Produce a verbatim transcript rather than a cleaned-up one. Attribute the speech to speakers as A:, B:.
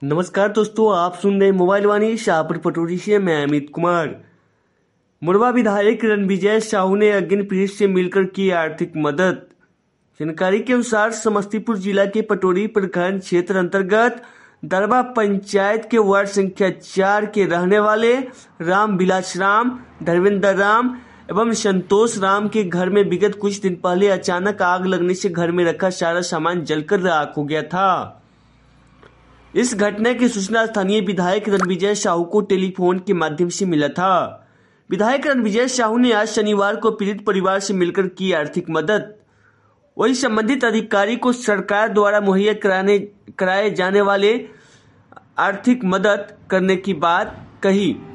A: नमस्कार दोस्तों, आप सुन रहे मोबाइल वाणी शाहपुर पटोरी से। मैं अमित कुमार। मुरबा विधायक रणविजय साहू ने अग्निपीड़ित से मिलकर की आर्थिक मदद। जानकारी के अनुसार समस्तीपुर जिला के पटोरी प्रखंड क्षेत्र अंतर्गत दरबा पंचायत के वार्ड संख्या चार के रहने वाले राम विलास राम, धर्मेंद्र राम एवं संतोष राम के घर में विगत कुछ दिन पहले अचानक आग लगने से घर में रखा सारा सामान जलकर राख हो गया था। इस घटना की सूचना स्थानीय विधायक रणविजय साहू को टेलीफोन के माध्यम से मिला था। विधायक रणविजय साहू ने आज शनिवार को पीड़ित परिवार से मिलकर की आर्थिक मदद। वही संबंधित अधिकारी को सरकार द्वारा मुहैया कराने कराए जाने वाले आर्थिक मदद करने की बात कही।